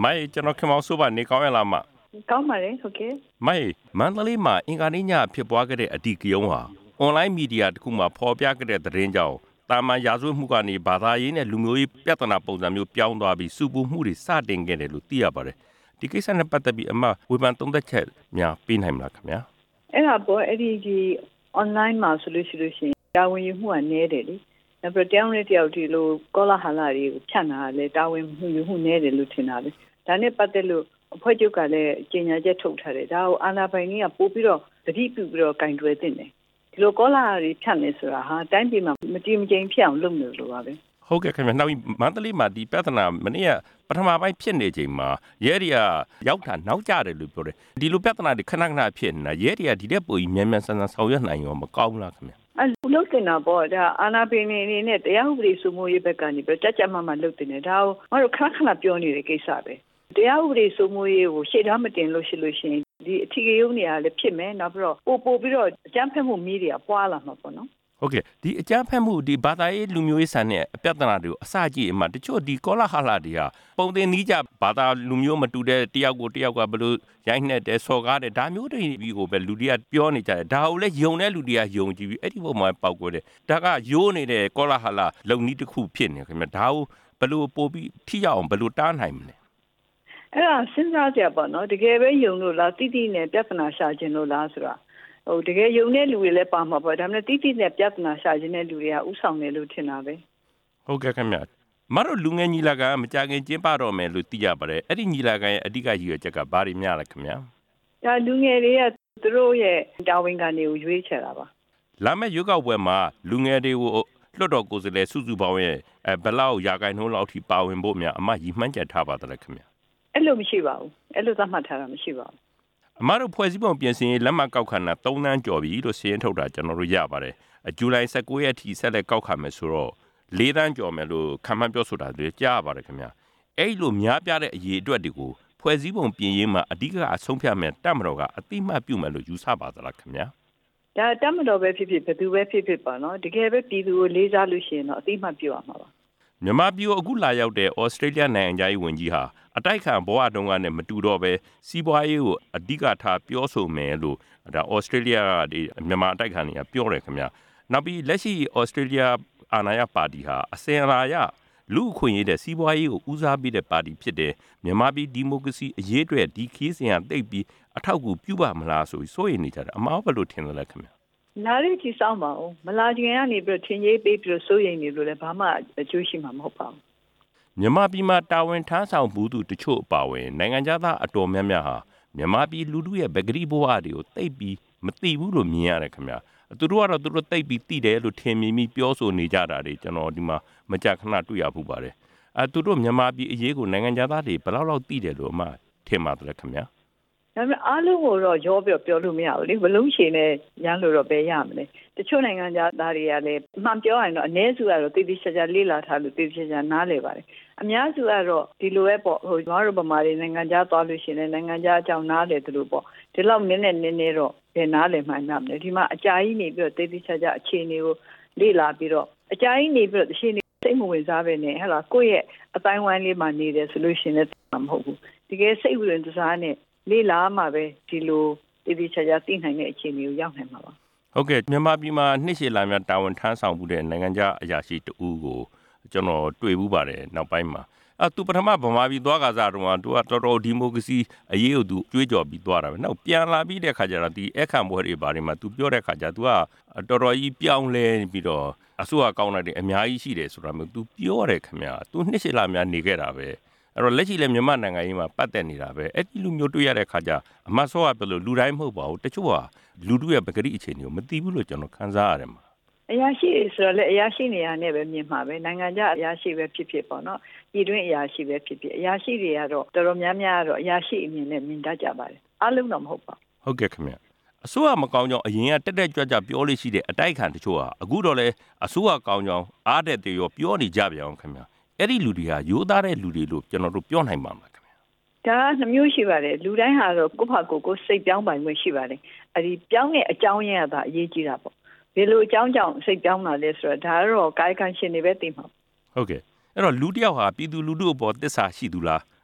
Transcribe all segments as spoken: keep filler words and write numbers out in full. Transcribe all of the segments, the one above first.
မိုင်ကျွန်တော်ခင်မောင်ဆိုပါနေကောင်းရလားမကောင်းပါလေဟုတ်ကဲ့မိုင်မန္တလေးမှာအင်္ဂါနေ့ညဖြစ်ပွားခဲ့တဲ့အဓိကရုဏ်းဟာအွန်လိုင်းမီဒီယာတစ်ခုမှာဖော်ပြခဲ့တဲ့သတင်းကြောင့်တာမန်ရာဇဝတ်မှုကနေဘာသာရေးနဲ့လူမျိုးရေးပြဿနာပုံစံမျိုးပြောင်းသွားပြီးစုပူမှုတွေစတင်ခဲ့တယ်လို့သိရပါတယ်ဒီကိစ္စနဲ့ပတ်သက်ပြီးအမဝေဖန်သုံးသပ်ချက်များပေးနိုင်မလားခင်ဗျာအဲ့ဒါပေါ့အဲ့ဒီဒီ online မှာဆိုလို့ရှိလို့ရှိရင်တာဝန်ယူမှုကနည်းတယ်လေနောက်ပြီးတောင်းရတဲ့ယောက်ဒီလိုကောလာဟလာတွေကိုဖြတ်နာလဲတာဝန်မှုယူမှုနည်းတယ်လို့ထင်တာပဲဒါနဲ့ပတ်သက်လို့အဖွဲ့ချုပ်ကလည်းကြေညာချက်ထုတ်ထားတယ်ဒါကိုအာဏာပိုင်တွေကပို့ပြီးတော့တတိပြုပြီးတော့ကင်တွယ်တင်တယ်ဒီလိုကောလာတွေဖြတ်နေဆိုတာဟာတိုင်းပြည်မှာမတိမကျိန်ဖြစ်အောင်လုပ်နေလို့ပါပဲဟုတ်ကဲ့ခင်ဗျာနောက်မန္တလေးမှာဒီပြဿနာမနေ့ကပထမပိုင်းဖြစ်နေချိန်မှာရဲတွေကရောက်တာနောက်ကျတယ်လို့ပြောတယ်ဒီလိုပြဿနာတွေခဏခဏဖြစ်နေတာရဲတွေကဒီတဲ့ပုံကြီးမြန်မြန်ဆန်ဆန်ဆောင်ရွက်နိုင်ရောမကောင်းလားခင်ဗျာအဲ့လိုလုပ်နေတာပေါ့ဒါအာဏာပိုင်တွေအနေနဲ့တရားဥပဒေစိုးမိုးရေးဘက်ကနေပြတက်ကြမှမှလုပ်တင်တယ်ဒါကိုငါတို့ခဏခဏပြောနေတဲ့ကိစ္စပဲတရားဥပဒေစိုးမိုးရေးကိုရှေ့ထားမတင်လို့ရှိလို့ရှိရင်ဒီအထီးကရုံးနေရာလည်းဖြစ်မယ်နောက်ပြီးတော့ပို့ပို့ပြီးတော့အကြမ်းဖက်မှုမီးတွေကပွားလာမှာပေါ့နော်ဟုတ်ကဲ့ဒီအကြမ်းဖက်မှုဒီဘာသာရေးလူမျိုးရေးဆန်တဲ့အပြဿနာတွေကိုအစကြည့်အမှတချို့ဒီကောလာဟလာတွေကပုံသင်နီးကြဘာသာလူမျိုးမတူတဲ့တယောက်ကိုတယောက်ကဘယ်လိုရိုက်နှက်တယ်စော်ကားတယ်ဒါမျိုးတွေကိုပဲလူတွေကပြောနေကြတယ်ဒါကိုလည်းယုံတဲ့လူတွေကယုံကြည်ပြီးအဲ့ဒီပုံမှာပေါက်ကွဲတယ်ဒါကရိုးနေတဲ့ကောလာဟလာလုံနီးတစ်ခုဖြစ်နေခင်ဗျဒါကိုဘယ်လိုပို့ပြီးထိရောက်အောင်ဘယ်လိုတားနိုင်မလဲအဲ့ဒါစဉ်းစားကြပါတော့တကယ်ပဲယုံလို့လားတိတိနဲ့ပြဿနာရှာခြင်းလို့လားဆိုတာဟိုတကယ်ယုံတဲ့လူတွေလည်းပါမှာပေါ့ဒါပေမဲ့တိတိနဲ့ပြဿနာရှာခြင်းတဲ့လူတွေကဥဆောင်တယ်လို့ထင်တာပဲဟုတ်ကဲ့ခင်ဗျမတို့လူငယ်ညီလာခံမကြခင်ကျင်းပတော့မယ်လို့သိရပါတယ်အဲ့ဒီညီလာခံရဲ့အဓိကရည်ရွယ်ချက်ကဘာတွေများလဲခင်ဗျဒါလူငယ်တွေကသူတို့ရဲ့တာဝန်ကနေကိုရွေးချယ်တာပါလာမယ့်ရွေးကောက်ပွဲမှာလူငယ်တွေကိုလွှတ်တော်ကိုယ်စားလှယ်စုစုပေါင်းရဲ့ဘယ်လောက်ရာခိုင်နှုန်းလောက်ထိပါဝင်ဖို့များအမရည်မှန်းချက်ထားပါသလဲခင်ဗျအဲ့လိုမရှိပါဘူးအဲ့လိုသတ်မှတ်ထားတာမရှိပါဘူးအမတို့ဖွဲ့စည်းပုံပြင်ဆင်ရေးလက်မှတ်ကောက်ခံတာသုံးသန်းကျော်ပြီလို့စီရင်ထုတ်တာကျွန်တော်တို့ရပါတယ်ဇူလိုင်၁၉ရက်ထိဆက်လက်ကောက်ခံမယ်ဆိုတော့လေးသန်းကျော်မယ်လို့ခန့်မှန်းပြောဆိုတာတွေကြားရပါတယ်ခင်ဗျအဲ့လိုများပြားတဲ့အရေးအတွက်တွေကိုဖွဲ့စည်းပုံပြင်ရေးမှာအဓိကအဆုံးဖြတ်မယ်တပ်မတော်ကအတိမတ်ပြုမယ်လို့ယူဆပါသလားခင်ဗျာဒါတပ်မတော်ပဲဖြစ်ဖြစ်ဘယ်သူပဲဖြစ်ဖြစ်ပါနော်တကယ်ပဲပြည်သူကိုလေးစားလို့ရှိရင်တော့အတိမတ်ပြုရမှာပါမြန်မာပြည်ကိုအခုလာရောက်တဲ့ဩစတြေးလျနိုင်ငံသားရေးဝန်ကြီးဟာအတိုက်ခံဘဝတုန်းကနဲ့မတူတော့ပဲစီးပွားရေးကိုအဓိကထားပြောဆိုမယ်လို့ဒါဩစတြေးလျကဒီမြန်မာအတိုက်ခံတွေကပြောတယ်ခင်ဗျာနောက်ပြီးလက်ရှိဩစတြေးလျအာဏာရပါတီဟာအစဉ်အလာရလူအခွင့်အရေးတဲ့စီးပွားရေးကိုဦးစားပေးတဲ့ပါတီဖြစ်တယ်မြန်မာပြည်ဒီမိုကရေစီအရေးအတွက်ဒီခီးစဉ်ကတိတ်ပြီးအထောက်အကူပြုပါမလားဆိုပြီးစိုးရိမ်နေကြတယ်အမှားဘယ်လိုထင်သလဲခင်ဗျာလာရကြည့်ဆောင်ပါဦးမလာခြင်းကနေပြီးထင်ကြီးပေးပြီးစိုးရိမ်နေလို့လည်းဘာမှအကျိုးရှိမှာမဟုတ်ပါဘူးမြန်မာပြည်မှာတာဝန်ထမ်းဆောင်မှုသူတချို့အပါအဝင်နိုင်ငံသားအတော်များများဟာမြန်မာပြည်လူထုရဲ့ဗကတိဘဝတွေကိုသိပ်ပြီးမသိဘူးလို့မြင်ရတယ်ခင်ဗျာသူတို့ကတော့သူတို့သိပ်ပြီးသိတယ်လို့ထင်မြင်ပြီးပြောဆိုနေကြတာတွေကျွန်တော်ဒီမှာမကြာခဏတွေ့ရဘူးပါတယ်အဲသူတို့မြန်မာပြည်အရေးကိုနိုင်ငံသားတွေဘယ်လောက်လောက်သိတယ်လို့အမှထင်ပါတယ်ခင်ဗျာဒါပေမဲ့အားလုံးကိုတော့ရောပြောပြောလို့မရဘူးလေဘလုံးရှည်နဲ့ရမ်းလို့တော့ပဲရမလဲတချို့နိုင်ငံသားတွေကလည်းအမှန်ပြောရင်တော့အ ਨੇ စုကတော့တိတိကျကျလေးလာထားလို့တိတိကျကျနားလည်ပါတယ်အများစုကတော့ဒီလိုပဲပေါ့ဟိုကျွန်တော်တို့ဗမာတွေနိုင်ငံသားသွားလို့ရှိရင်နိုင်ငံသားအကြောင်းနားလည်တယ်လို့ပေါ့ဒီလောက်နည်းနည်းနည်းနည်းတော့ဘယ်နားလည်မှန်းမလဲဒီမှာအကြာကြီးနေပြီးတော့တိတိကျကျအခြေအနေကိုလေ့လာပြီးတော့အကြာကြီးနေပြီးတော့အခြေအနေစိတ်မဝင်စားပဲနဲ့ဟဲ့လားကိုယ့်ရဲ့အတိုင်းဝိုင်းလေးမှာနေတယ်ဆိုလို့ရှိရင်လည်းမဟုတ်ဘူးတကယ်စိတ်ဝင်စားနဲ့လေးလာမှာပဲဒီလိုတိတိကျကျသိနိုင်တဲ့အခြေအနေကိုရောက်နိုင်မှာပါဟုတ်ကဲ့မြန်မာပြည်မှာနှစ်ရှည်လာများတာဝန်ထမ်းဆောင်မှုတဲ့နိုင်ငံခြားအရာရှိတဦးကိုကျွန်တော်တွေ့ဘူးပါတယ်နောက်ပိုင်းမှာအဲသူပထမဗမာပြည်သွားကစားတော့သူကတော်တော်ဒီမိုကရေစီအရေးကိုသူကြွေးကြော်ပြီးသွားတာပဲနောက်ပြန်လာပြီးတဲ့ခါကျတော့ဒီအခန့်ပွဲတွေဘာတွေမှာသူပြောတဲ့ခါကျသူကတော်တော်ကြီးပြောင်းလဲပြီးတော့အစိုးရကောင်းတဲ့အများကြီးရှိတယ်ဆိုတာမျိုးသူပြောတယ်ခင်ဗျာသူနှစ်ရှည်လာများနေခဲ့တာပဲအဲ့တော့လက်ရှိလည်းမြန်မာနိုင်ငံရေးမှာပတ်သက်နေတာပဲအဲ့ဒီလူမျိုးတွေ့ရတဲ့ခါကျအမတ်ဆောကပြောလို့လူတိုင်းမဟုတ်ပါဘူးတချို့ဟာလူတို့ရဲ့ပဂတိအခြေအနေကိုမသိဘူးလို့ကျွန်တော်ခန်းစားရတယ်မှာအရာရှိဆိုတော့လေအရာရှိနေရာနဲ့ပဲမြင်မှာပဲနိုင်ငံခြားအရာရှိပဲဖြစ်ဖြစ်ပေါ့နော်ပြည်တွင်းအရာရှိပဲဖြစ်ဖြစ်အရာရှိတွေကတော့တော်တော်များများကတော့အရာရှိအမြင်နဲ့မြင်တတ်ကြပါတယ်အားလုံးတော့မဟုတ်ပါဘူးဟုတ်ကဲ့ခင်ဗျအစိုးရမကောင်းကြောင်အရင်ကတက်တက်ကြွကြွပြောလို့ရှိတဲ့အတိုက်ခံတချို့ဟာအခုတော့လေအစိုးရကောင်းကြောင်အားတဲ့တွေရောပြောနေကြပြန်အောင်ခင်ဗျအဲ့ဒီလူတွေဟာရိုးသားတဲ့လူတွေလို့ကျွန်တော်တို့ပြောနိုင်ပါမှာခင်ဗျာဒါနှမျိုးရှိပါတယ်လူတိုင်းဟာတော့ကိုယ့်ဘာကိုယ်ကိုစိတ်ပြောင်းပိုင်ခွင့်ရှိပါတယ်အဲ့ဒီပြောင်းတဲ့အကြောင်းရင်းကသာအရေးကြီးတာပေါ့ဘယ်လိုအကြောင်းကြောင့်စိတ်ပြောင်းလာလဲဆိုတော့ဒါကတော့ကာယကံရှင်တွေပဲသိမှာဟုတ်ကဲ့အဲ့တော့လူတစ်ယောက်ဟာပြည်သူလူထုအပေါ်သစ္စာရှိသူလား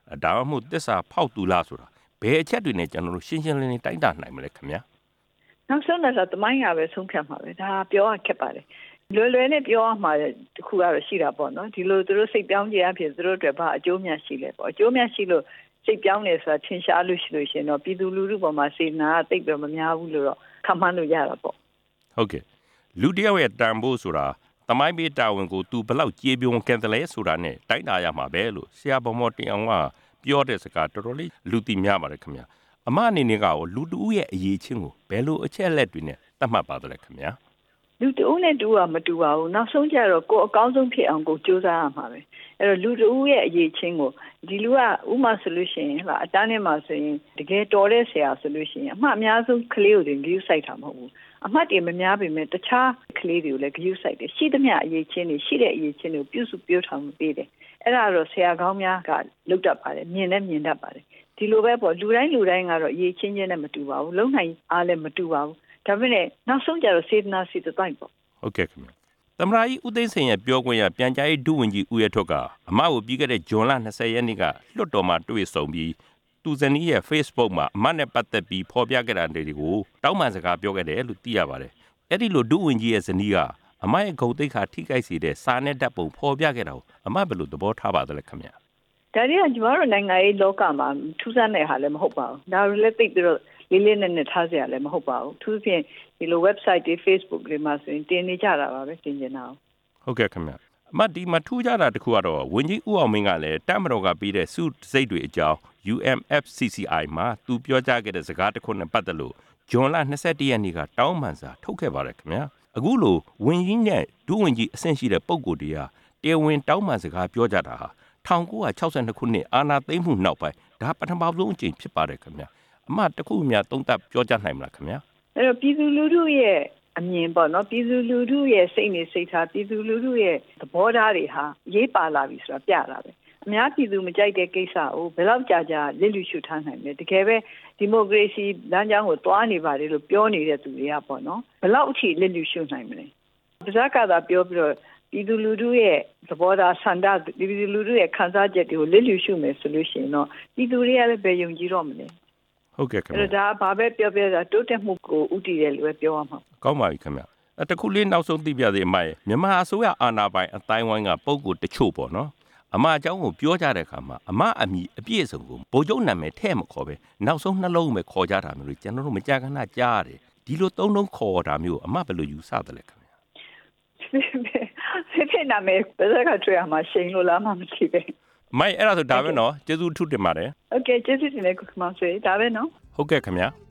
ဒါမှမဟုတ်သစ္စာဖောက်သူလားဆိုတာဘယ်အချက်တွေနဲ့ကျွန်တော်တို့ရှင်းရှင်းလင်းလင်းတိုင်းတာနိုင်မလဲခင်ဗျာနောက်ဆုံးတော့တမိုင်းရပဲဆုံးဖြတ်မှာပဲဒါပြောရခက်ပါတယ်လွယ်လွယ်နဲ့ပြောရမှာတခုကတော့ရှိတာပေါ့နော်ဒီလိုသူတို့စိတ်ပြောင်းကြအဖြစ်သူတို့အတွက်ဘာအကျိုးများရှိလဲပေါ့အကျိုးများရှိလို့စိတ်ပြောင်းနေဆိုတာထင်ရှားလို့ရှိလို့ရှင်တော့ပြည်သူလူထုပေါ်မှာစေနာတိတ်ပြီးမများဘူးလို့တော့ခံမှန်းလို့ရတာပေါ့ဟုတ်ကဲ့လူတယောက်ရဲ့တန်ဖိုးဆိုတာတမိုင်းပေးတာဝန်ကိုသူဘလောက်ကြေးပြုံးကန်တယ်လဲဆိုတာနဲ့တိုင်းတာရမှာပဲလို့ဆရာဘော်မော်တင်အောင်ကပြောတဲ့စကားတော်တော်လေးလူသိများပါတယ်ခင်ဗျာအမအနေနဲ့ကရောလူတူရဲ့အရေးချင်းကိုဘယ်လိုအချက်လက်တွေနဲ့သတ်မှတ်ပါသလဲခင်ဗျာလူတူနဲ့တူကမတူပါဘူးနောက်ဆုံးကျတော့ကိုယ်အကောင်းဆုံးဖြစ်အောင်ကိုကြိုးစားရမှာပဲအဲ့တော့လူတူရဲ့အရေးချင်းကိုဒီလူကဥမာဆိုလို့ရှိရင်ဟာအတန်းထဲမှာဆိုရင်တကယ်တော်တဲ့ဆရာဆိုလို့ရှိရင်အမှအများဆုံးကလေးကိုတင်ဂရုစိုက်တာမဟုတ်ဘူးအမှတ်တွေမများပေမဲ့တခြားကလေးတွေကိုလည်းဂရုစိုက်တယ်ရှိသမျှအရေးချင်းတွေရှိတဲ့အရေးချင်းတွေကိုပြုစုပြောထောင်ပေးတယ်အဲ့ဒါတော့ဆရာကောင်းများကလုပ်တတ်ပါတယ်မြင်လည်းမြင်တတ်ပါတယ်ဒီလိုပဲပေါ့လူတိုင်းလူတိုင်းကတော့အရေးချင်းချင်းနဲ့မတူပါဘူးလုံနိုင်အားလည်းမတူပါဘူးဒါပေမဲ့နောက်ဆုံးကျတော့စေတနာစိတ်တိုင်းပေါ့ဟုတ်ကဲ့ခင်ဗျသမရာကြီးဦးသိန်းစိန်ရဲ့ပြောခွင့်ရပြန်ကြားရေးဒုဝန်ကြီးဦးရထွတ်ကအမကိုပြီးခဲ့တဲ့ဇွန်လ၂၀ရက်နေ့ကလွှတ်တော်မှာတွေ့ဆုံပြီးသူဇနီးရဲ့ Facebook မှာအမနဲ့ပတ်သက်ပြီးဖော်ပြခဲ့တာတွေကိုတောင်းပန်စကားပြောခဲ့တယ်လို့သိရပါတယ်အဲ့ဒီလိုဒုဝန်ကြီးရဲ့ဇနီးကအမရဲ့ဂုဏ်သိက္ခာထိခိုက်စေတဲ့စာနဲ့ဓာတ်ပုံဖော်ပြခဲ့တာကိုအမဘယ်လိုသဘောထားပါသလဲခင်ဗျဒါတွေကကျမတို့နိုင်ငံရေးလောကမှာထူးဆန်းတဲ့ဟာလည်းမဟုတ်ပါဘူးဒါလည်းသိပြီးတော့လေးလေးနက်နက်ထားစရာလည်းမဟုတ်ပါဘူးသူဖြင့်ဒီလို website တွေ Facebook တွေမှာဆိုရင်တင်နေကြတာပါပဲတင်နေတာဟုတ်ကဲ့ခင်ဗျအမဒီမှာထူးခြားတာတခုကတော့ဝန်ကြီးဦးအောင်မင်းကလည်းတပ်မတော်ကပြီးတဲ့စုစိတ်တွေအကြောင်း U M F C C I မှာသူပြောကြားခဲ့တဲ့စကားတစ်ခုနဲ့ပတ်သက်လို့ဇွန်လ၂၁ရက်နေ့ကတောင်းပန်စာထုတ်ခဲ့ပါတယ်ခင်ဗျအခုလိုဝန်ကြီးနဲ့ဒုဝန်ကြီးအဆင့်ရှိတဲ့ပုဂ္ဂိုလ်တွေကတရားဝင်တောင်းပန်စကားပြောကြတာဟာ၁၉၆၂ခုနှစ်အာဏာသိမ်းမှုနောက်ပိုင်းဒါပထမဆုံးအကြိမ်ဖြစ်ပါတယ်ခင်ဗျအမတခုအများသုံးသပ်ပြောကြားနိုင်မလားခင်ဗျာအဲ့တော့ပြည်သူလူထုရဲ့အမြင်ပေါ့နော်ပြည်သူလူထုရဲ့စိတ်နေစိတ်ထားပြည်သူလူထုရဲ့သဘောထားတွေဟာရေးပါလာပြီဆိုတာပြတာပဲအများပြည်သူမကြိုက်တဲ့ကိစ္စကိုဘယ်တော့ကြာကြာလစ်လူရှုထားနိုင်လဲတကယ်ပဲဒီမိုကရေစီလမ်းကြောင်းကိုတွားနေပါတယ်လို့ပြောနေတဲ့သူတွေကပေါ့နော်ဘယ်လောက်အထိလစ်လူရှုနိုင်မလဲပါဇက်ကသာပြောပြီးတော့ပြည်သူလူထုရဲ့သဘောထားဆန္ဒပြည်သူလူထုရဲ့ခံစားချက်တွေကိုလစ်လူရှုမယ်ဆိုလို့ရှိရင်တော့ပြည်သူတွေကလည်းပဲယုံကြည်တော့မလဲဟုတ်ကဲ့ခင်ဗျအဲ့ဒါဘာပဲပြောပြောတာတိုးတက်မှုကိုဥတည်တယ်လို့ပဲပြောရမှာကောင်းပါပြီခင်ဗျအတခုလေးနောက်ဆုံးသိပြသေးအမရဲ့မြန်မာအစိုးရအာဏာပိုင်အတိုင်းဝိုင်းကပုံကိုတချို့ပေါ့နော်အမအကြောင်းကိုပြောကြတဲ့အခါမှာအမအမိအပြည့်အစုံကိုဗိုလ်ချုပ်နာမည်ထဲ့မခေါ်ပဲနောက်ဆုံးနှလုံးပဲခေါ်ကြတာမျိုးလို့ကျွန်တော်တို့မကြာခဏကြားရတယ်ဒီလိုသုံးလုံးခေါ်တာမျိုးအမဘယ်လိုယူဆတယ်လဲခင်ဗျဖေဖေနာမည်ဘယ်ကတွေ့ရမှာရှိန်လို့လားမှမသိပဲမိုင်အဲ့ဒါဆိုဒါပဲနော်ကျေးဇူးထူးတင်ပါတယ်โอเคကျေးဇူးတင်တယ်ကိုခမောင်ဆွေဒါပဲနော်ဟုတ်ကဲ့ခင်ဗျာ